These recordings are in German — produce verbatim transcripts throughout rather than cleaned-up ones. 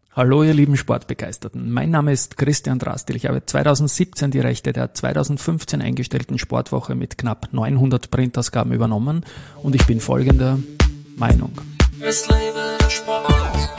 Hallo ihr lieben Sportbegeisterten, mein Name ist Christian Drastil. Ich habe zweitausendsiebzehn die Rechte der zweitausendfünfzehn eingestellten Sportwoche mit knapp neunhundert Printausgaben übernommen und ich bin folgender Meinung. Es lebe der Sport.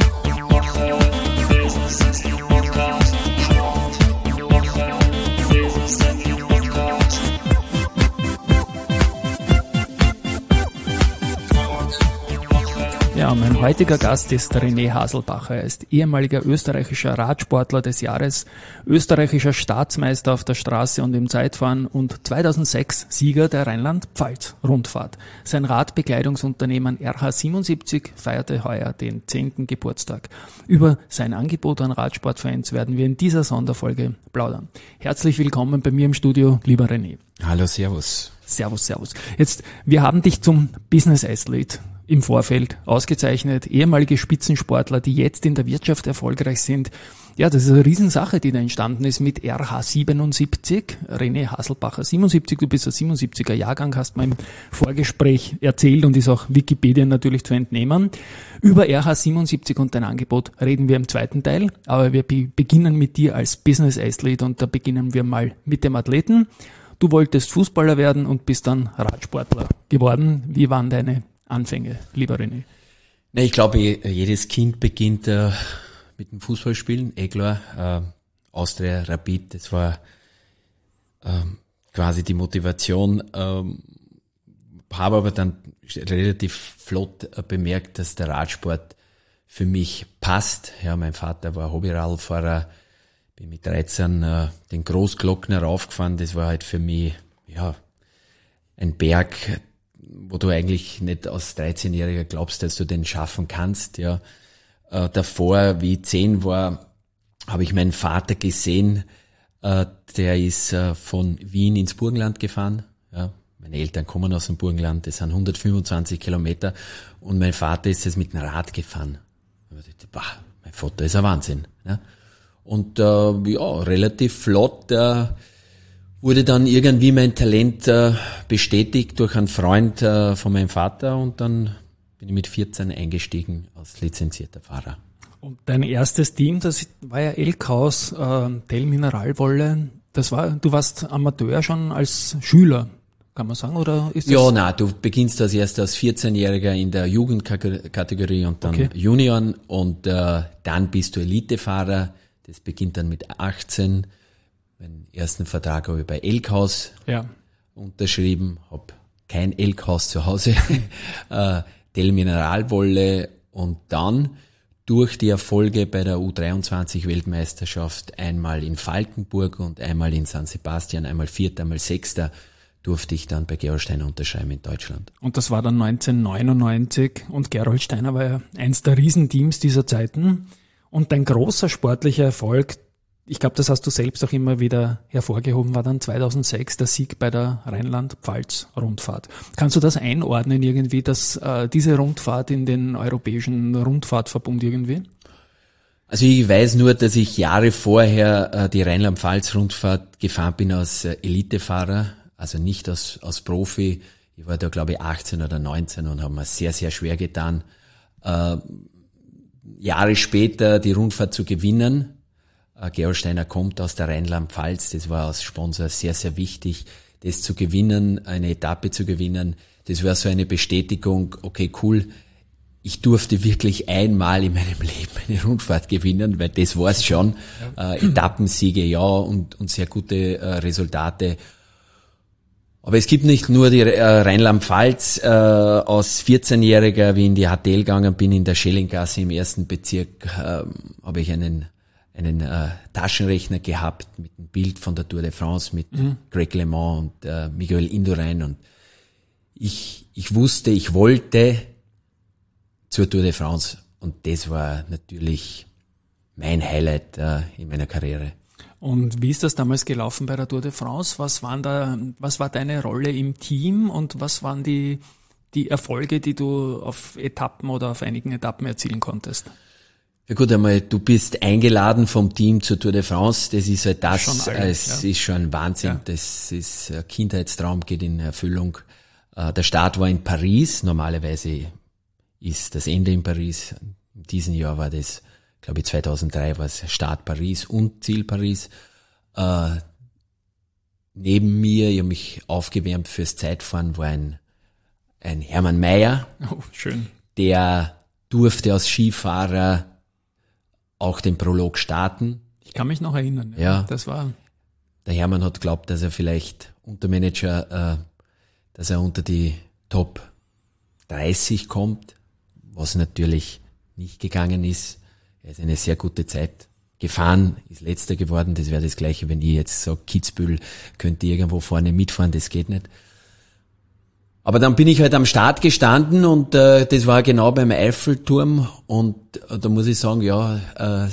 Ja, mein heutiger Gast ist René Haselbacher. Er ist ehemaliger österreichischer Radsportler des Jahres, österreichischer Staatsmeister auf der Straße und im Zeitfahren und zweitausendsechs Sieger der Rheinland-Pfalz-Rundfahrt. Sein Radbekleidungsunternehmen R H siebenundsiebzig feierte heuer den zehnten Geburtstag. Über sein Angebot an Radsportfans werden wir in dieser Sonderfolge plaudern. Herzlich willkommen bei mir im Studio, lieber René. Hallo, servus. Servus, servus. Jetzt, wir haben dich zum Business Athlete im Vorfeld ausgezeichnet, ehemalige Spitzensportler, die jetzt in der Wirtschaft erfolgreich sind. Ja, das ist eine Riesensache, die da entstanden ist mit R H siebenundsiebzig, René Haselbacher siebenundsiebzig, du bist ein siebenundsiebziger Jahrgang, hast mir im Vorgespräch erzählt und ist auch Wikipedia natürlich zu entnehmen. Über R H siebenundsiebzig und dein Angebot reden wir im zweiten Teil, aber wir be- beginnen mit dir als Business Athlete und da beginnen wir mal mit dem Athleten. Du wolltest Fußballer werden und bist dann Radsportler geworden. Wie waren deine Anfänge, lieber René? Na, ich glaube, jedes Kind beginnt äh, mit dem Fußballspielen, eh klar. Äh, Austria, Rapid, das war äh, quasi die Motivation. Ähm, habe aber dann relativ flott äh, bemerkt, dass der Radsport für mich passt. Ja, mein Vater war Hobbyradfahrer, bin mit dreizehn äh, den Großglockner raufgefahren. Das war halt für mich ja ein Berg, wo du eigentlich nicht als dreizehnjähriger glaubst, dass du den schaffen kannst. Ja, äh, davor, wie ich zehn war, habe ich meinen Vater gesehen. Äh, der ist äh, von Wien ins Burgenland gefahren. Ja, meine Eltern kommen aus dem Burgenland. Das sind hundertfünfundzwanzig Kilometer und mein Vater ist jetzt mit dem Rad gefahren. Ich dachte, bah, mein Vater ist ein Wahnsinn. Ja. Und äh, ja, relativ flott. Äh, wurde dann irgendwie mein Talent äh, bestätigt durch einen Freund äh, von meinem Vater und dann bin ich mit vierzehn eingestiegen als lizenzierter Fahrer. Und dein erstes Team, das war ja Elkhaus, äh, Tell Mineralwolle. Das war, du warst Amateur schon als Schüler, kann man sagen, oder ist das? Ja, nein, du beginnst als erst als vierzehnjähriger in der Jugendkategorie und dann okay. Junioren und äh, dann bist du Elitefahrer. Das beginnt dann mit achtzehn. Meinen ersten Vertrag habe ich bei Elkhaus ja. unterschrieben, habe kein Elkhaus zu Hause, äh, Tell Mineralwolle und dann durch die Erfolge bei der U dreiundzwanzig Weltmeisterschaft einmal in Falkenburg und einmal in San Sebastian, einmal Vierter, einmal Sechster, durfte ich dann bei Gerolsteiner unterschreiben in Deutschland. Und das war dann neunzehnhundertneunundneunzig und Gerolsteiner war ja eins der Riesenteams dieser Zeiten und dein großer sportlicher Erfolg, ich glaube, das hast du selbst auch immer wieder hervorgehoben, war dann zweitausendsechs der Sieg bei der Rheinland-Pfalz-Rundfahrt. Kannst du das einordnen irgendwie, dass äh, diese Rundfahrt in den europäischen Rundfahrtverbund irgendwie? Also ich weiß nur, dass ich Jahre vorher äh, die Rheinland-Pfalz-Rundfahrt gefahren bin als äh, Elitefahrer, also nicht als, als Profi. Ich war da, glaube ich, achtzehn oder neunzehn und habe mir sehr, sehr schwer getan, äh, Jahre später die Rundfahrt zu gewinnen. Gerolsteiner kommt aus der Rheinland-Pfalz, das war als Sponsor sehr, sehr wichtig, das zu gewinnen, eine Etappe zu gewinnen. Das war so eine Bestätigung, okay, cool, ich durfte wirklich einmal in meinem Leben eine Rundfahrt gewinnen, weil das war's schon. Ja. Äh, Etappensiege, ja, und, und sehr gute äh, Resultate. Aber es gibt nicht nur die äh, Rheinland-Pfalz. Äh, als vierzehnjähriger, wie ich in die H T L gegangen bin, in der Schellinggasse im ersten Bezirk, äh, habe ich einen einen äh, Taschenrechner gehabt mit einem Bild von der Tour de France mit mhm. Greg LeMond und äh, Miguel Indurain und ich ich wusste, ich wollte zur Tour de France und das war natürlich mein Highlight äh, in meiner Karriere. Und wie ist das damals gelaufen bei der Tour de France? Was waren da, was war deine Rolle im Team und was waren die die Erfolge, die du auf Etappen oder auf einigen Etappen erzielen konntest? Ja gut, einmal, du bist eingeladen vom Team zur Tour de France, das ist halt das, schon alt, es ja. ist schon ein Wahnsinn, ja. Das ist ein Kindheitstraum, geht in Erfüllung. Der Start war in Paris, normalerweise ist das Ende in Paris, in diesem Jahr war das glaube ich zweitausenddrei war es Start Paris und Ziel Paris. Äh, neben mir, ich habe mich aufgewärmt fürs Zeitfahren, war ein, ein Hermann Mayer. Oh, schön. Der durfte als Skifahrer auch den Prolog starten. Ich kann mich noch erinnern. Ja. ja. Das war. Der Hermann hat geglaubt, dass er vielleicht unter Manager, äh, dass er unter die Top dreißig kommt, was natürlich nicht gegangen ist. Er ist eine sehr gute Zeit gefahren, ist letzter geworden. Das wäre das Gleiche, wenn ich jetzt sage, Kitzbühel könnte irgendwo vorne mitfahren, das geht nicht. Aber dann bin ich halt am Start gestanden und äh, das war genau beim Eiffelturm und äh, da muss ich sagen, ja, äh,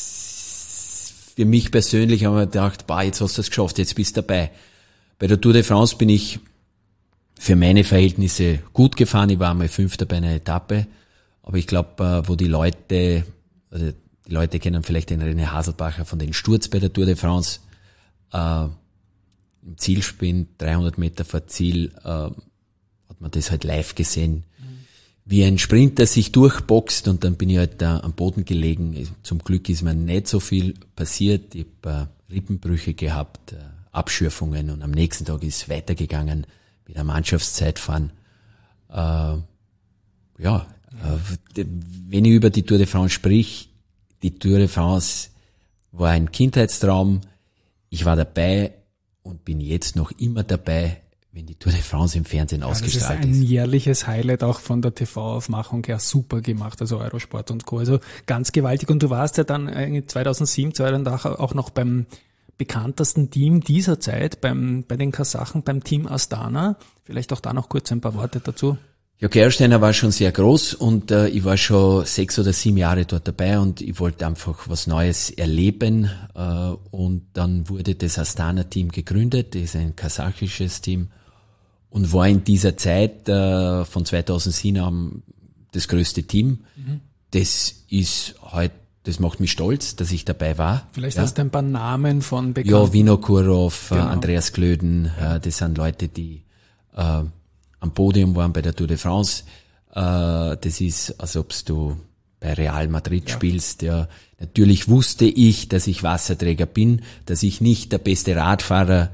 für mich persönlich haben wir gedacht, bah, jetzt hast du es geschafft, jetzt bist du dabei. Bei der Tour de France bin ich für meine Verhältnisse gut gefahren, ich war einmal Fünfter bei einer Etappe, aber ich glaube, äh, wo die Leute, also die Leute kennen vielleicht den René Haselbacher von den Sturz bei der Tour de France, äh, im Zielsprint, dreihundert Meter vor Ziel, äh, hat man das halt live gesehen, mhm. wie ein Sprinter sich durchboxt und dann bin ich halt da am Boden gelegen. Zum Glück ist mir nicht so viel passiert. Ich habe äh, Rippenbrüche gehabt, äh, Abschürfungen und am nächsten Tag ist es weitergegangen mit der Mannschaftszeitfahren. Äh, ja, ja. Äh, wenn ich über die Tour de France sprich, die Tour de France war ein Kindheitstraum. Ich war dabei und bin jetzt noch immer dabei, wenn die Tour de France im Fernsehen ja, ausgestrahlt ist. Das ist ein jährliches Highlight auch von der T V-Aufmachung her, super gemacht, also Eurosport und Co. Also ganz gewaltig. Und du warst ja dann zweitausendsieben, zweitausendacht auch noch beim bekanntesten Team dieser Zeit, beim bei den Kasachen, beim Team Astana. Vielleicht auch da noch kurz ein paar Worte dazu. Ja, Gersteiner war schon sehr groß und äh, ich war schon sechs oder sieben Jahre dort dabei und ich wollte einfach was Neues erleben äh, und dann wurde das Astana-Team gegründet, das ist ein kasachisches Team und war in dieser Zeit äh, von zweitausendsieben an das größte Team. Mhm. Das ist halt, das macht mich stolz, dass ich dabei war. Vielleicht ja. hast du ein paar Namen von Bekannten. Ja, Vinokurov, genau. äh, Andreas Klöden, ja. äh, das sind Leute, die äh, am Podium waren bei der Tour de France. Äh, das ist, als ob du bei Real Madrid ja. spielst. Ja. Natürlich wusste ich, dass ich Wasserträger bin, dass ich nicht der beste Radfahrer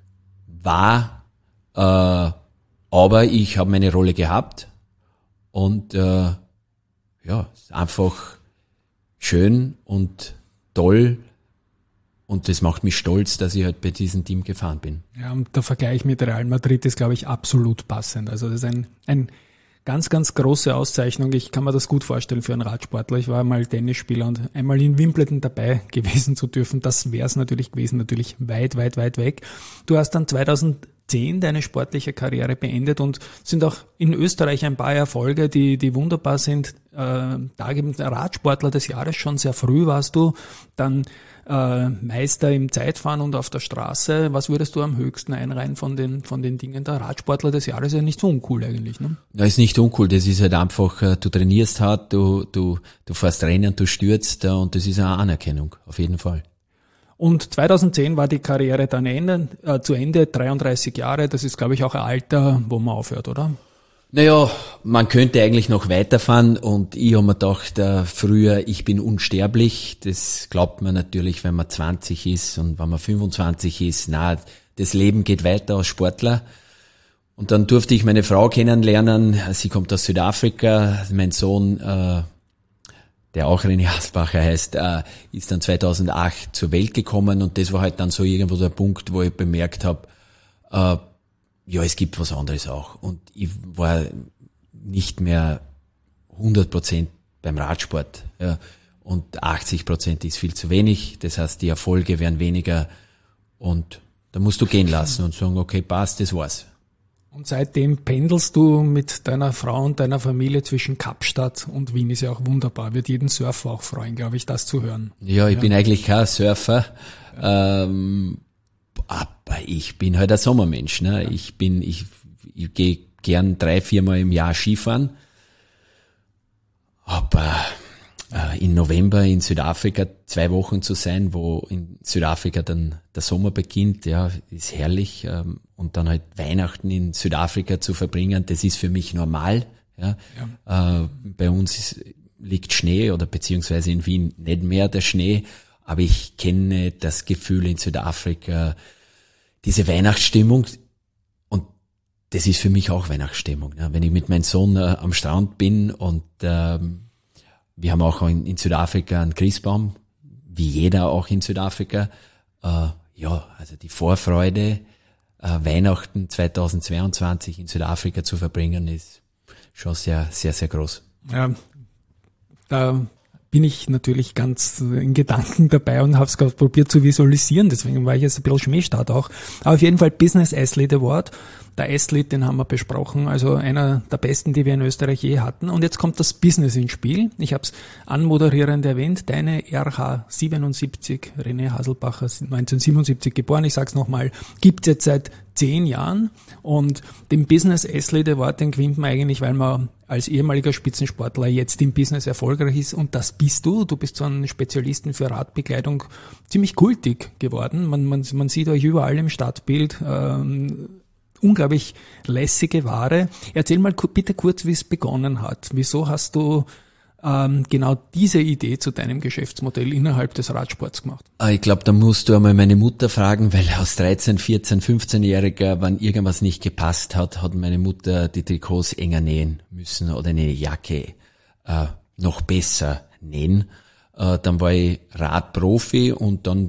war, äh, aber ich habe meine Rolle gehabt und äh, ja, einfach schön und toll. Und das macht mich stolz, dass ich halt bei diesem Team gefahren bin. Ja, und der Vergleich mit Real Madrid ist, glaube ich, absolut passend. Also das ist ein, ein ganz, ganz große Auszeichnung. Ich kann mir das gut vorstellen für einen Radsportler. Ich war mal Tennisspieler und einmal in Wimbledon dabei gewesen zu dürfen. Das wäre es natürlich gewesen, natürlich weit, weit, weit weg. Du hast dann zweitausendzehn deine sportliche Karriere beendet und sind auch in Österreich ein paar Erfolge, die, die wunderbar sind. Äh, da gibt es Radsportler des Jahres, schon sehr früh warst du. Dann Äh, Meister im Zeitfahren und auf der Straße. Was würdest du am höchsten einreihen von den von den Dingen? Der Radsportler des Jahres ist ja nicht so uncool eigentlich, ne? Das ist nicht uncool, das ist halt einfach, du trainierst hart, du du du fährst Rennen, du stürzt und das ist eine Anerkennung, auf jeden Fall. Und zweitausendzehn war die Karriere dann Ende, äh, zu Ende, dreiunddreißig Jahre, das ist glaube ich auch ein Alter, wo man aufhört, oder? Naja, man könnte eigentlich noch weiterfahren und ich habe mir gedacht, äh, früher, ich bin unsterblich. Das glaubt man natürlich, wenn man zwanzig ist und wenn man fünfundzwanzig ist. Na, das Leben geht weiter als Sportler. Und dann durfte ich meine Frau kennenlernen. Sie kommt aus Südafrika. Mein Sohn, äh, der auch René Haselbacher heißt, äh, ist dann zweitausendacht zur Welt gekommen und das war halt dann so irgendwo der Punkt, wo ich bemerkt habe, äh, ja, es gibt was anderes auch. Und ich war nicht mehr hundert Prozent beim Radsport. Ja. Und achtzig Prozent ist viel zu wenig. Das heißt, die Erfolge werden weniger. Und da musst du gehen lassen und sagen, okay, passt, das war's. Und seitdem pendelst du mit deiner Frau und deiner Familie zwischen Kapstadt und Wien. Ist ja auch wunderbar. Wird jeden Surfer auch freuen, glaube ich, das zu hören. Ja, ich ja. bin eigentlich kein Surfer. Ja. Ähm, Aber ich bin halt ein Sommermensch, ne? Ja. Ich bin, ich, ich gehe gern drei, viermal im Jahr Skifahren. Aber äh, im November in Südafrika zwei Wochen zu sein, wo in Südafrika dann der Sommer beginnt, ja, ist herrlich. Ähm, und dann halt Weihnachten in Südafrika zu verbringen, das ist für mich normal. Ja. Ja. Äh, bei uns ist, liegt Schnee oder beziehungsweise in Wien nicht mehr der Schnee, aber ich kenne das Gefühl in Südafrika, diese Weihnachtsstimmung, und das ist für mich auch Weihnachtsstimmung. Ja. Wenn ich mit meinem Sohn äh, am Strand bin und ähm, wir haben auch in, in Südafrika einen Christbaum, wie jeder auch in Südafrika, äh, ja, also die Vorfreude, äh, Weihnachten zweitausendzweiundzwanzig in Südafrika zu verbringen, ist schon sehr, sehr, sehr groß. Ja, da bin ich natürlich ganz in Gedanken dabei und habe es gerade probiert zu visualisieren, deswegen war ich jetzt ein bisschen Schmähstart auch. Aber auf jeden Fall Business Athlete Award. Der Athlete, den haben wir besprochen, also einer der besten, die wir in Österreich je hatten. Und jetzt kommt das Business ins Spiel. Ich habe es anmoderierend erwähnt, deine R H siebenundsiebzig, René Haselbacher, neunzehnhundertsiebenundsiebzig geboren, ich sag's nochmal, gibt es jetzt seit zehn Jahren. Und den Business Athlete Award, den gewinnt man eigentlich, weil man als ehemaliger Spitzensportler jetzt im Business erfolgreich ist. Und das bist du. Du bist so ein Spezialisten für Radbekleidung, ziemlich kultig geworden. Man, man, man sieht euch überall im Stadtbild. Ähm, unglaublich lässige Ware. Erzähl mal bitte kurz, wie es begonnen hat. Wieso hast du ähm, genau diese Idee zu deinem Geschäftsmodell innerhalb des Radsports gemacht? Ich glaube, da musst du einmal meine Mutter fragen, weil als dreizehn-, vierzehn-, fünfzehnjähriger, wenn irgendwas nicht gepasst hat, hat meine Mutter die Trikots enger nähen müssen oder eine Jacke äh, noch besser nähen. Äh, dann war ich Radprofi und dann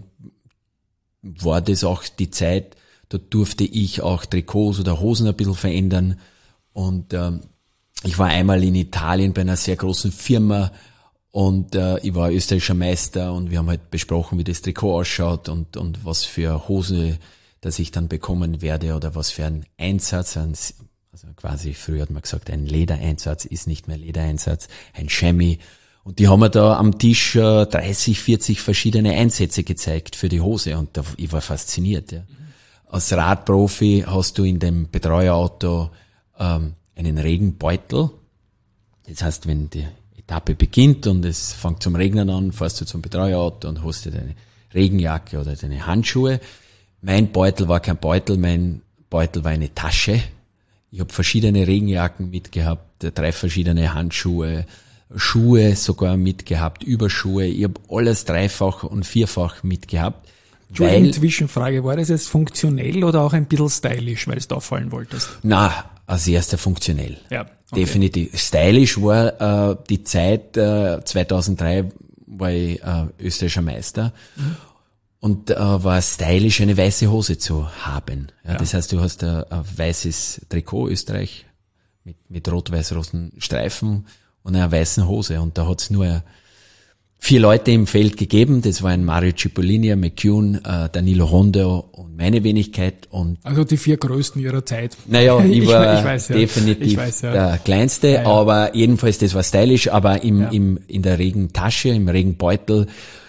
war das auch die Zeit, da durfte ich auch Trikots oder Hosen ein bisschen verändern. Und ähm, ich war einmal in Italien bei einer sehr großen Firma und äh, ich war österreichischer Meister und wir haben halt besprochen, wie das Trikot ausschaut und und was für Hose, das ich dann bekommen werde oder was für ein Einsatz. Also quasi, früher hat man gesagt, ein Ledereinsatz ist nicht mehr Ledereinsatz, ein Chamois. Und die haben mir da am Tisch äh, dreißig, vierzig verschiedene Einsätze gezeigt für die Hose und da, ich war fasziniert, ja. Als Radprofi hast du in dem Betreuerauto ähm, einen Regenbeutel. Das heißt, wenn die Etappe beginnt und es fängt zum Regnen an, fährst du zum Betreuerauto und hast dir deine Regenjacke oder deine Handschuhe. Mein Beutel war kein Beutel, mein Beutel war eine Tasche. Ich habe verschiedene Regenjacken mitgehabt, drei verschiedene Handschuhe, Schuhe sogar mitgehabt, Überschuhe. Ich habe alles dreifach und vierfach mitgehabt. Entschuldigung, Zwischenfrage, war das jetzt funktionell oder auch ein bisschen stylisch, weil du da auffallen wolltest? Na, als erster funktionell. Ja, okay. Definitiv. Stylisch war äh, die Zeit, äh, zweitausenddrei war ich äh, österreichischer Meister mhm. und äh, war stylisch, eine weiße Hose zu haben. Ja, ja. Das heißt, du hast ein, ein weißes Trikot Österreich mit, mit rot-weiß-roten Streifen und einer weißen Hose und da hat's nur vier Leute im Feld gegeben, das waren Mario Cipollini, McCune, äh, Danilo Hondo und meine Wenigkeit. Und also die vier größten ihrer Zeit. Naja, ich war ich weiß, ja. definitiv ich weiß, ja. der Kleinste, ja, ja. aber jedenfalls, das war stylisch, aber im, ja. im in der Regentasche, im Regenbeutel,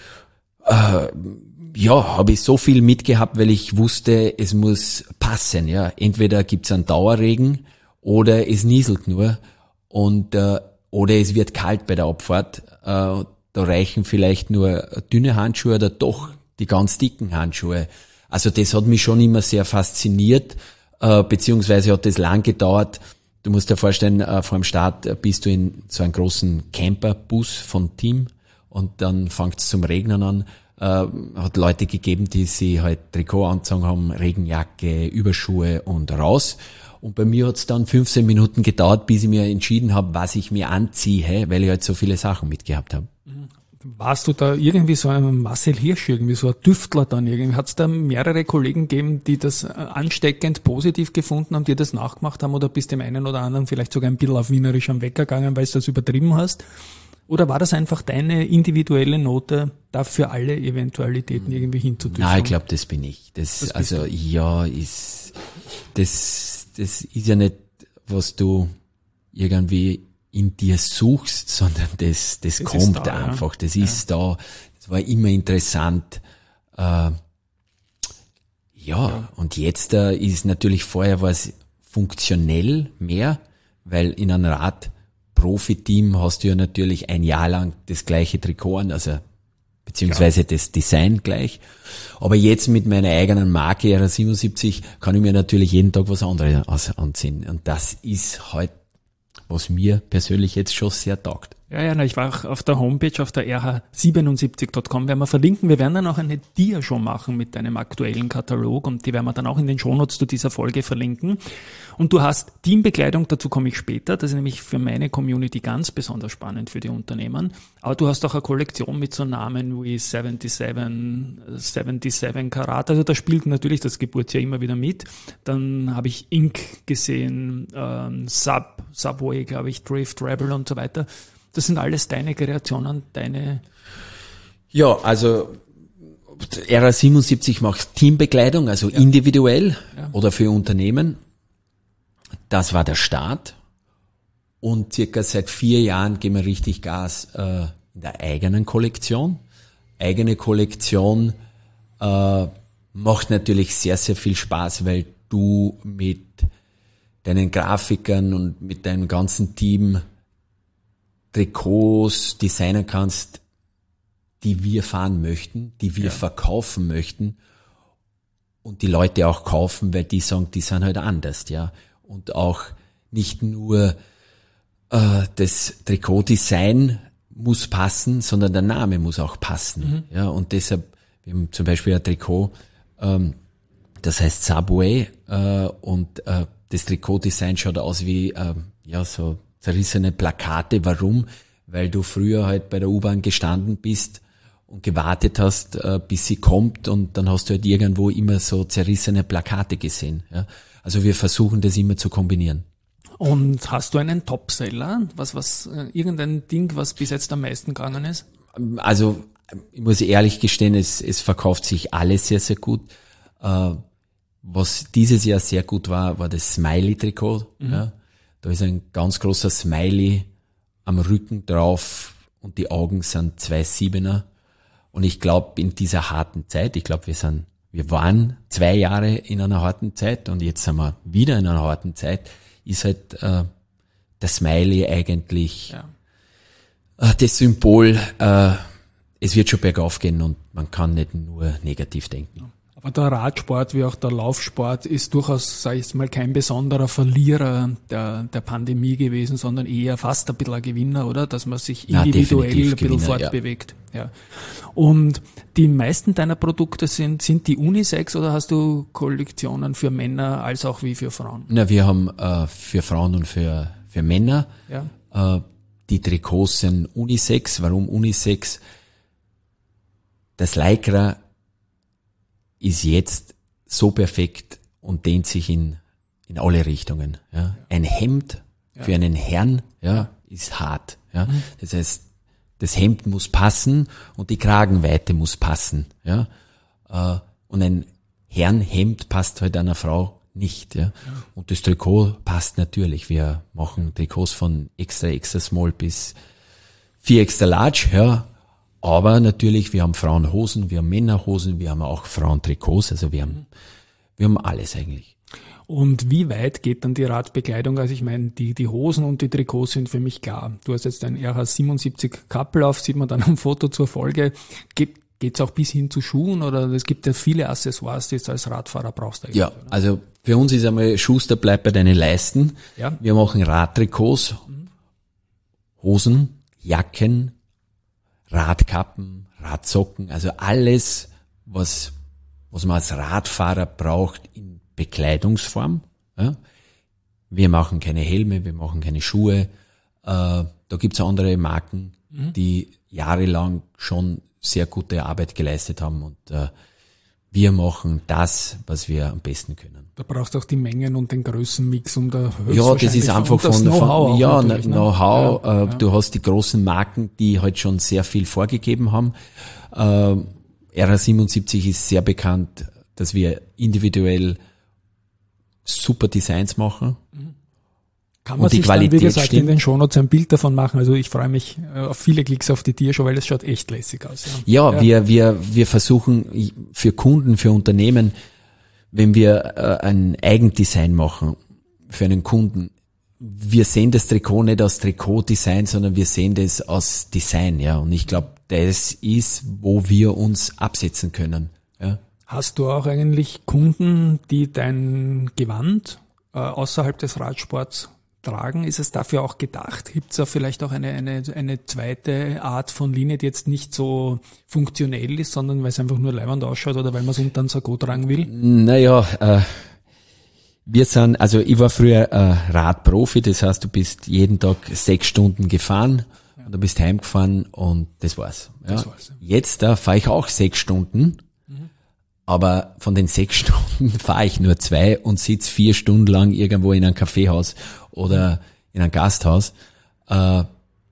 äh, ja, habe ich so viel mitgehabt, weil ich wusste, es muss passen. Ja, entweder gibt's einen Dauerregen oder es nieselt nur und äh, oder es wird kalt bei der Abfahrt. Äh, Da reichen vielleicht nur dünne Handschuhe oder doch die ganz dicken Handschuhe. Also das hat mich schon immer sehr fasziniert, äh, beziehungsweise hat das lang gedauert. Du musst dir vorstellen, äh, vor dem Start bist du in so einem großen Camperbus von Team und dann fängt es zum Regnen an. Äh, hat Leute gegeben, die sich halt Trikot angezogen haben, Regenjacke, Überschuhe und raus. Und bei mir hat es dann fünfzehn Minuten gedauert, bis ich mir entschieden habe, was ich mir anziehe, weil ich halt so viele Sachen mitgehabt habe. Warst du da irgendwie so ein Marcel Hirsch, irgendwie so ein Tüftler dann irgendwie? Hat es da mehrere Kollegen gegeben, die das ansteckend positiv gefunden haben, die das nachgemacht haben oder bist dem einen oder anderen vielleicht sogar ein bisschen auf Wienerisch am Weg gegangen, weil du das übertrieben hast? Oder war das einfach deine individuelle Note, da für alle Eventualitäten irgendwie hinzutüfteln? Nein, ich glaube, das bin ich. Das, das also du. ja, ist das, das ist ja nicht, was du irgendwie in dir suchst, sondern das, das, das kommt da, einfach, das ja. ist da, das war immer interessant. Äh, ja, ja, und jetzt äh, ist natürlich vorher was funktionell mehr, weil in einem Rad-Profi-Team hast du ja natürlich ein Jahr lang das gleiche Trikot an, also beziehungsweise ja. das Design gleich. Aber jetzt mit meiner eigenen Marke R siebenundsiebzig kann ich mir natürlich jeden Tag was anderes anziehen. Und das ist halt was mir persönlich jetzt schon sehr taugt. Ja, ja, na, ich war auch auf der Homepage, auf der r h siebenundsiebzig Punkt com, werden wir verlinken. Wir werden dann auch eine Dia-Show machen mit deinem aktuellen Katalog und die werden wir dann auch in den Shownotes zu dieser Folge verlinken. Und du hast Teambekleidung, dazu komme ich später, das ist nämlich für meine Community ganz besonders spannend für die Unternehmen. Aber du hast auch eine Kollektion mit so Namen wie siebenundsiebzig, siebenundsiebzig Karat, also da spielt natürlich das Geburtsjahr immer wieder mit. Dann habe ich Ink gesehen, ähm, Sub, Subway, glaube ich, Drift, Rebel und so weiter. Das sind alles deine Kreationen, deine... Ja, also R A siebenundsiebzig macht Teambekleidung, also ja. individuell ja. oder für Unternehmen. Das war der Start. Und circa seit vier Jahren gehen wir richtig Gas äh, in der eigenen Kollektion. Eigene Kollektion äh, macht natürlich sehr, sehr viel Spaß, weil du mit deinen Grafikern und mit deinem ganzen Team Trikots designen kannst, die wir fahren möchten, die wir ja. verkaufen möchten und die Leute auch kaufen, weil die sagen, die sind halt anders, ja. Und auch nicht nur äh, das Trikotdesign muss passen, sondern der Name muss auch passen, mhm. ja. Und deshalb, wir haben zum Beispiel ein Trikot, ähm, das heißt Subway äh, und äh, das Trikotdesign schaut aus wie äh, ja so zerrissene Plakate. Warum? Weil du früher halt bei der U-Bahn gestanden bist und gewartet hast, äh, bis sie kommt und dann hast du halt irgendwo immer so zerrissene Plakate gesehen. Ja? Also wir versuchen das immer zu kombinieren. Und hast du einen Topseller? Was, was, äh, irgendein Ding, was bis jetzt am meisten gegangen ist? Also ich muss ehrlich gestehen, es, es verkauft sich alles sehr, sehr gut. Äh, was dieses Jahr sehr gut war, war das Smiley-Trikot. Mhm. Ja? Da ist ein ganz großer Smiley am Rücken drauf und die Augen sind zwei Siebener. Und ich glaube, in dieser harten Zeit, ich glaube, wir sind, wir waren zwei Jahre in einer harten Zeit und jetzt sind wir wieder in einer harten Zeit, ist halt äh, der Smiley eigentlich ja. äh, das Symbol, äh, es wird schon bergauf gehen und man kann nicht nur negativ denken. Aber der Radsport wie auch der Laufsport ist durchaus, sag ich jetzt mal, kein besonderer Verlierer der, der Pandemie gewesen, sondern eher fast ein bisschen ein Gewinner, oder? Dass man sich individuell ja, ein bisschen Gewinner, fortbewegt. Ja. Ja. Und die meisten deiner Produkte sind, sind die Unisex oder hast du Kollektionen für Männer als auch wie für Frauen? Na, wir haben äh, für Frauen und für, für Männer. Ja. Äh, die Trikots sind Unisex. Warum Unisex? Das Lycra ist jetzt so perfekt und dehnt sich in, in alle Richtungen. Ja. Ein Hemd ja. für einen Herrn ja, ist hart. Ja. Mhm. Das heißt, das Hemd muss passen und die Kragenweite muss passen. Ja. Und ein Herrenhemd passt halt einer Frau nicht. Ja. Ja. Und das Trikot passt natürlich. Wir machen Trikots von extra, extra small bis vier extra large. Ja. Aber natürlich, wir haben Frauenhosen, wir haben Männerhosen, wir haben auch Frauentrikots, also wir haben, wir haben alles eigentlich. Und wie weit geht dann die Radbekleidung? Also ich meine, die, die Hosen und die Trikots sind für mich klar. Du hast jetzt ein R H siebenundsiebzig Kappelauf, sieht man dann am Foto zur Folge. Geht, geht's auch bis hin zu Schuhen oder es gibt ja viele Accessoires, die du als Radfahrer brauchst eigentlich? Ja, oder? Also für uns ist einmal Schuster bleibt bei deinen Leisten. Ja. Wir machen Radtrikots, mhm. Hosen, Jacken, Radkappen, Radsocken, also alles, was, was man als Radfahrer braucht in Bekleidungsform. Ja. Wir machen keine Helme, wir machen keine Schuhe. Äh, da gibt's andere Marken, mhm. die jahrelang schon sehr gute Arbeit geleistet haben und äh, wir machen das, was wir am besten können. Da brauchst du auch die Mengen und den Größenmix, um da ja, das ist einfach von, Know-how von ja, ne? Know-how. Ja, äh, ja. Du hast die großen Marken, die halt schon sehr viel vorgegeben haben. Äh, R H siebenundsiebzig ist sehr bekannt, dass wir individuell super Designs machen. Kann man und die sich Qualität dann, wie gesagt, stimmt. in den Shownotes ein Bild davon machen. Also ich freue mich auf viele Klicks auf die Dia-Show, weil das schaut echt lässig aus. Ja, ja, ja. Wir, wir, wir versuchen für Kunden, für Unternehmen, wenn wir äh, ein Eigendesign machen für einen Kunden, wir sehen das Trikot nicht als Trikotdesign, sondern wir sehen das als Design, ja. Und ich glaube, das ist, wo wir uns absetzen können. Ja. Hast du auch eigentlich Kunden, die dein Gewand äh, außerhalb des Radsports tragen? Ist es dafür auch gedacht? Gibt es da vielleicht auch eine, eine, eine zweite Art von Linie, die jetzt nicht so funktionell ist, sondern weil es einfach nur leibend ausschaut oder weil man es unter ein Sakko tragen will? Naja, äh, wir sind, also ich war früher äh, Radprofi, das heißt, du bist jeden Tag sechs Stunden gefahren ja. und du bist heimgefahren und das war's. Ja. Das war's ja. Jetzt da fahre ich auch sechs Stunden, mhm. aber von den sechs Stunden fahre ich nur zwei und sitze vier Stunden lang irgendwo in einem Kaffeehaus oder in einem Gasthaus. Äh,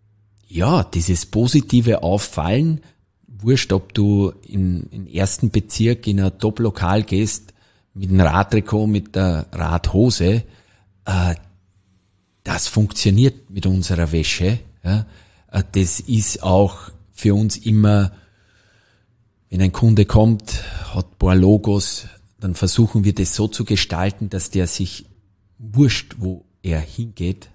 ja, dieses positive Auffallen, wurscht, ob du in, in ersten Bezirk in ein Top-Lokal gehst, mit dem Radtrikot, mit der Radhose, äh, das funktioniert mit unserer Wäsche. Ja. Äh, das ist auch für uns immer, wenn ein Kunde kommt, hat ein paar Logos, dann versuchen wir das so zu gestalten, dass der sich wurscht, wo er hingeht,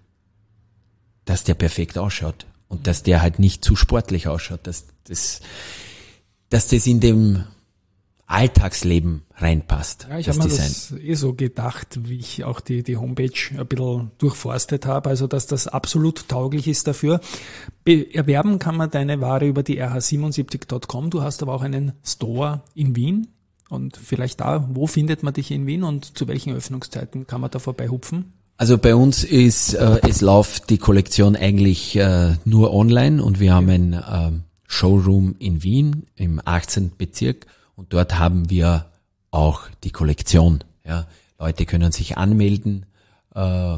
dass der perfekt ausschaut und dass der halt nicht zu sportlich ausschaut, dass das, dass das in dem Alltagsleben reinpasst. Ja, ich habe mir das eh so gedacht, wie ich auch die, die Homepage ein bisschen durchforstet habe, also dass das absolut tauglich ist dafür. Be- erwerben kann man deine Ware über die r h siebenundsiebzig Punkt com. Du hast aber auch einen Store in Wien und vielleicht da, wo findet man dich in Wien und zu welchen Öffnungszeiten kann man da vorbei hupfen? Also bei uns ist, äh, es läuft die Kollektion eigentlich äh, nur online und wir haben ein äh, Showroom in Wien im achtzehnten Bezirk. Und dort haben wir auch die Kollektion. Ja, Leute können sich anmelden äh,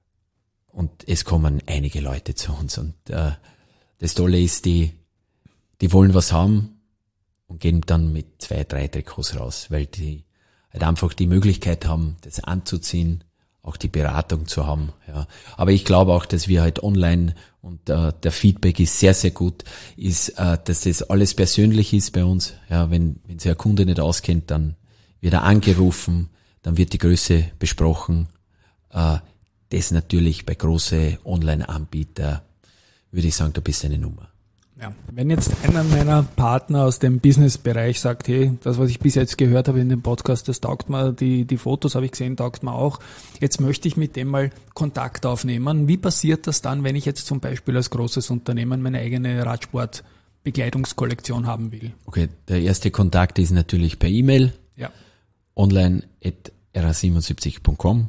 und es kommen einige Leute zu uns. Und äh, das Tolle ist, die, die wollen was haben und gehen dann mit zwei, drei Trikots raus, weil die halt einfach die Möglichkeit haben, das anzuziehen, auch die Beratung zu haben. Ja, aber ich glaube auch, dass wir halt online und äh, der Feedback ist sehr, sehr gut, ist, äh, dass das alles persönlich ist bei uns. Ja, wenn, wenn sich ein Kunde nicht auskennt, dann wird er angerufen, dann wird die Größe besprochen. Äh, das natürlich bei großen Online-Anbietern, würde ich sagen, da bist du eine Nummer. Ja, wenn jetzt einer meiner Partner aus dem Business-Bereich sagt, hey, das, was ich bis jetzt gehört habe in dem Podcast, das taugt mir, die, die Fotos habe ich gesehen, taugt mir auch. Jetzt möchte ich mit dem mal Kontakt aufnehmen. Wie passiert das dann, wenn ich jetzt zum Beispiel als großes Unternehmen meine eigene Radsport-Bekleidungskollektion haben will? Okay, der erste Kontakt ist natürlich per E-Mail. Ja. Online at r h siebenundsiebzig Punkt com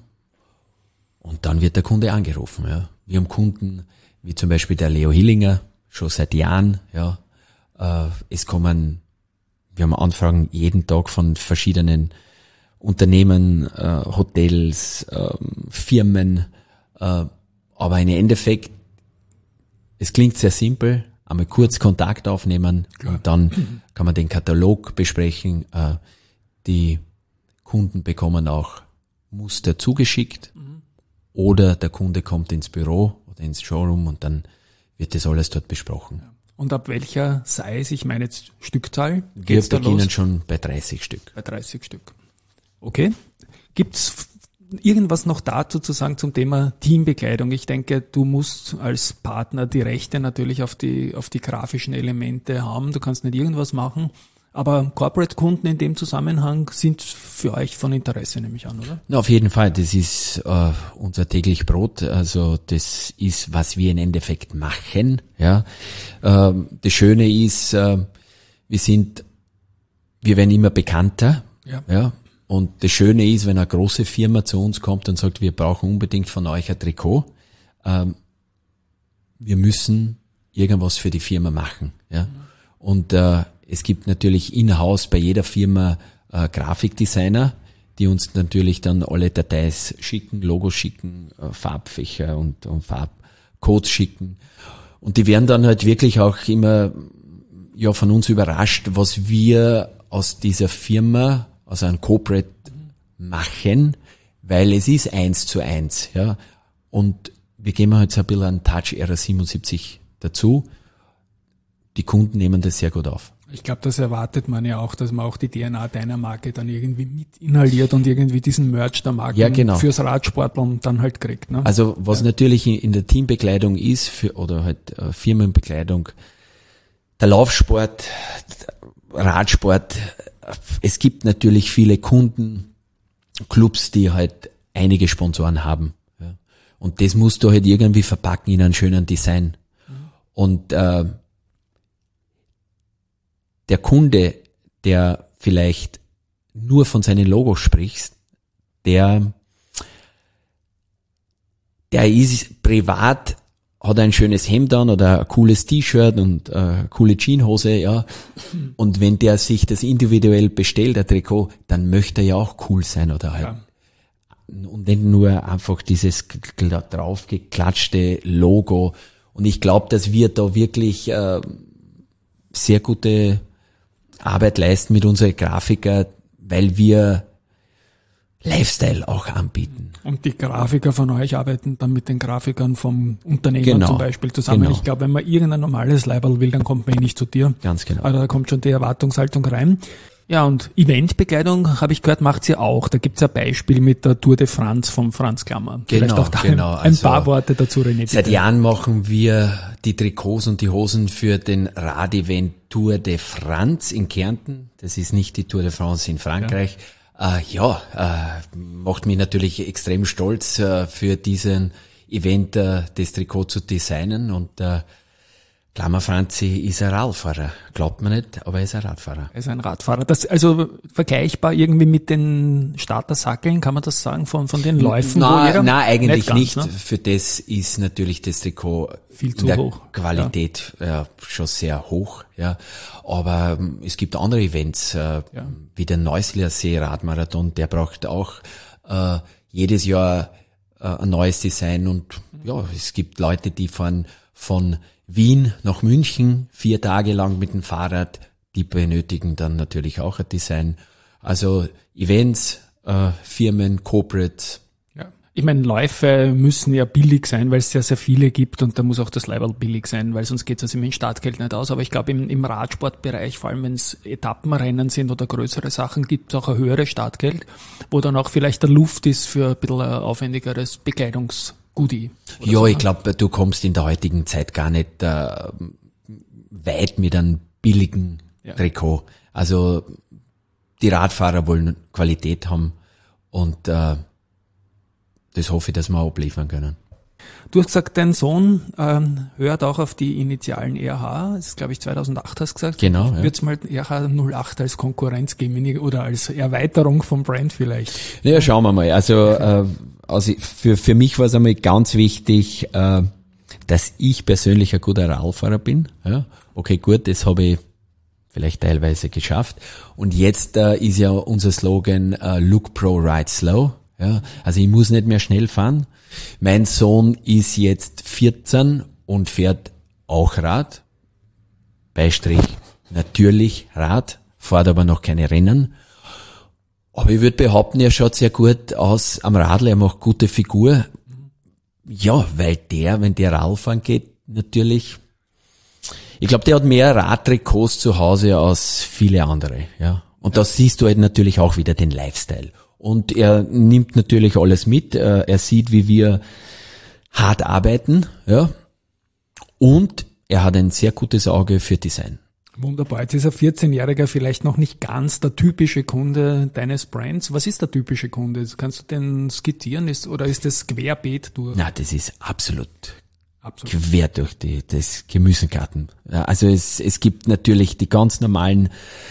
und dann wird der Kunde angerufen. Ja. Wir haben Kunden wie zum Beispiel der Leo Hillinger, schon seit Jahren, ja. Äh, es kommen, wir haben Anfragen jeden Tag von verschiedenen Unternehmen, äh, Hotels, äh, Firmen, äh, aber im Endeffekt, es klingt sehr simpel, einmal kurz Kontakt aufnehmen Klar. und dann kann man den Katalog besprechen. Äh, die Kunden bekommen auch Muster zugeschickt mhm. oder der Kunde kommt ins Büro oder ins Showroom und dann wird das alles dort besprochen. Und ab welcher Size, ich meine jetzt Stückzahl, geht's da los? Wir beginnen schon bei dreißig Stück. Bei dreißig Stück. Okay. Gibt's irgendwas noch dazu zu sagen zum Thema Teambekleidung? Ich denke, du musst als Partner die Rechte natürlich auf die, auf die grafischen Elemente haben. Du kannst nicht irgendwas machen. Aber Corporate-Kunden in dem Zusammenhang sind für euch von Interesse, nehme ich an, oder? Na, auf jeden Fall. Das ist äh, unser täglich Brot. Also das ist, was wir im Endeffekt machen. Ja. Ähm, das Schöne ist, äh, wir sind, wir werden immer bekannter. Ja. Ja. Und das Schöne ist, wenn eine große Firma zu uns kommt und sagt, wir brauchen unbedingt von euch ein Trikot. Ähm, wir müssen irgendwas für die Firma machen. Ja. Mhm. Und äh, es gibt natürlich in-house bei jeder Firma äh, Grafikdesigner, die uns natürlich dann alle Dateis schicken, Logos schicken, äh, Farbfächer und, und Farbcodes schicken. Und die werden dann halt wirklich auch immer ja von uns überrascht, was wir aus dieser Firma, aus einem Corporate machen, weil es ist eins zu eins. Ja. Und wir geben halt so ein bisschen einen Touch R H siebenundsiebzig dazu. Die Kunden nehmen das sehr gut auf. Ich glaube, das erwartet man ja auch, dass man auch die D N A deiner Marke dann irgendwie mit inhaliert und irgendwie diesen Merch der Marke ja, genau. fürs Radsporteln dann halt kriegt. Ne? Also was ja. natürlich in der Teambekleidung ist für, oder halt äh, Firmenbekleidung, der Laufsport, Radsport, es gibt natürlich viele Kunden, Clubs, die halt einige Sponsoren haben. Ja. Und das musst du halt irgendwie verpacken in einen schönen Design. Mhm. Und äh, der Kunde, der vielleicht nur von seinen Logos spricht, der, der ist privat, hat ein schönes Hemd an oder ein cooles T-Shirt und eine coole Jeanshose, ja. Und wenn der sich das individuell bestellt, ein Trikot, dann möchte er ja auch cool sein oder halt. Ja. Und nicht nur einfach dieses draufgeklatschte Logo. Und ich glaube, dass wir da wirklich äh, sehr gute Arbeit leisten mit unseren Grafiker, weil wir Lifestyle auch anbieten. Und die Grafiker von euch arbeiten dann mit den Grafikern vom Unternehmen genau. zum Beispiel zusammen. Genau. Ich glaube, wenn man irgendein normales Leiberl will, dann kommt man eh nicht zu dir. Ganz genau. Also da kommt schon die Erwartungshaltung rein. Ja, und Eventbekleidung, habe ich gehört, macht ihr auch. Da gibt's ein Beispiel mit der Tour de France vom Franz Klammer. Vielleicht genau, auch da genau. ein, ein also paar Worte dazu, René. Bitte. Seit Jahren machen wir die Trikots und die Hosen für den Radevent Tour de France in Kärnten. Das ist nicht die Tour de France in Frankreich. Ja, äh, ja äh, macht mich natürlich extrem stolz, äh, für diesen Event äh, das Trikot zu designen. Und äh, Klammer Franzi ist ein Radfahrer. Glaubt man nicht, aber er ist ein Radfahrer. Er ist ein Radfahrer. Das, also vergleichbar irgendwie mit den Startersackeln, kann man das sagen, von, von den Läufen? Nein, nein, eigentlich nicht. nicht. Ne? Für das ist natürlich das Trikot viel zu in der hoch. Qualität ja. Ja, schon sehr hoch. Ja, aber ähm, es gibt andere Events, äh, ja. wie der Neusiedler See Radmarathon. Der braucht auch äh, jedes Jahr äh, ein neues Design. Und ja, es gibt Leute, die fahren von Wien nach München, vier Tage lang mit dem Fahrrad, die benötigen dann natürlich auch ein Design. Also Events, äh, Firmen, Corporates. Ja. Ich meine, Läufe müssen ja billig sein, weil es sehr, sehr viele gibt und da muss auch das Leiberl billig sein, weil sonst geht es also mit dem Startgeld nicht aus. Aber ich glaube, im, im Radsportbereich, vor allem wenn es Etappenrennen sind oder größere Sachen, gibt es auch ein höheres Startgeld, wo dann auch vielleicht der Luft ist für ein bisschen ein aufwendigeres Bekleidungs- Goodie. Ja, so. Ich glaube, du kommst in der heutigen Zeit gar nicht äh, weit mit einem billigen ja. Trikot. Also die Radfahrer wollen Qualität haben und äh, das hoffe ich, dass wir abliefern können. Du hast gesagt, dein Sohn ähm, hört auch auf die Initialen R H, das ist glaube ich zweitausendacht hast du gesagt. Genau. Ja. Wird es mal R H null acht als Konkurrenz geben oder als Erweiterung vom Brand vielleicht? Ja, schauen wir mal. Also, äh, also für, für mich war es einmal ganz wichtig, äh, dass ich persönlich ein guter Radfahrer bin. Ja. Okay, gut, das habe ich vielleicht teilweise geschafft. Und jetzt äh, ist ja unser Slogan äh, Look Pro, Ride Slow. Ja. Also ich muss nicht mehr schnell fahren. Mein Sohn ist jetzt vierzehn und fährt auch Rad. Beistrich natürlich Rad, fährt aber noch keine Rennen. Aber ich würde behaupten, er schaut sehr gut aus am Radl, er macht gute Figur. Ja, weil der, wenn der Radfahren geht, natürlich, ich glaube, der hat mehr Radtrikots zu Hause als viele andere. Ja. Und da siehst du halt natürlich auch wieder den Lifestyle. Und er nimmt natürlich alles mit. Er sieht, wie wir hart arbeiten, ja. Und er hat ein sehr gutes Auge für Design. Wunderbar. Jetzt ist ein vierzehnjähriger vielleicht noch nicht ganz der typische Kunde deines Brands. Was ist der typische Kunde? Kannst du den skizzieren? Ist, oder ist das querbeet durch? Na, das ist absolut, absolut. quer durch die, das Gemüsegarten. Also es, es gibt natürlich die ganz normalen.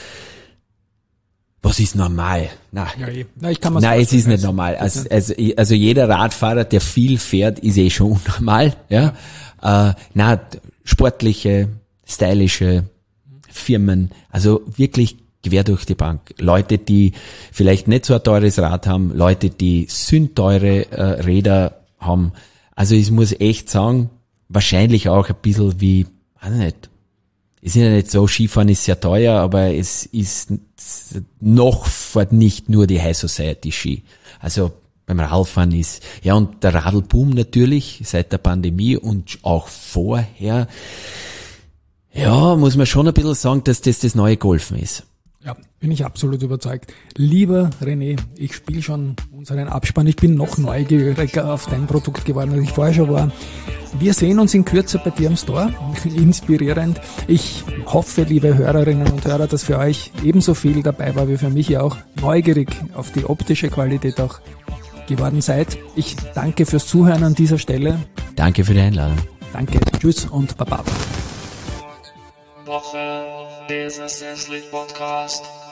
Was ist normal? Na, ja, na, ich kann mal nein, es ist nicht normal. Also, also, also jeder Radfahrer, der viel fährt, ist eh schon unnormal. Ja, ja. Äh, na, sportliche, stylische Firmen, also wirklich quer durch die Bank. Leute, die vielleicht nicht so ein teures Rad haben, Leute, die sündteure äh, Räder haben. Also ich muss echt sagen, wahrscheinlich auch ein bisschen wie, weiß nicht, es ist ja nicht so, Skifahren ist sehr teuer, aber es ist noch nicht nur die High Society Ski. Also beim Radfahren ist, ja, und der Radlboom natürlich seit der Pandemie und auch vorher, ja, muss man schon ein bisschen sagen, dass das das neue Golfen ist. Ja, bin ich absolut überzeugt. Lieber René, ich spiele schon unseren Abspann. Ich bin noch neugieriger auf dein Produkt geworden, als ich vorher schon war. Wir sehen uns in Kürze bei dir im Store. Inspirierend. Ich hoffe, liebe Hörerinnen und Hörer, dass für euch ebenso viel dabei war wie für mich auch. Neugierig auf die optische Qualität auch geworden seid. Ich danke fürs Zuhören an dieser Stelle. Danke für die Einladung. Danke, tschüss und baba. Woche, Business Athlete Podcast.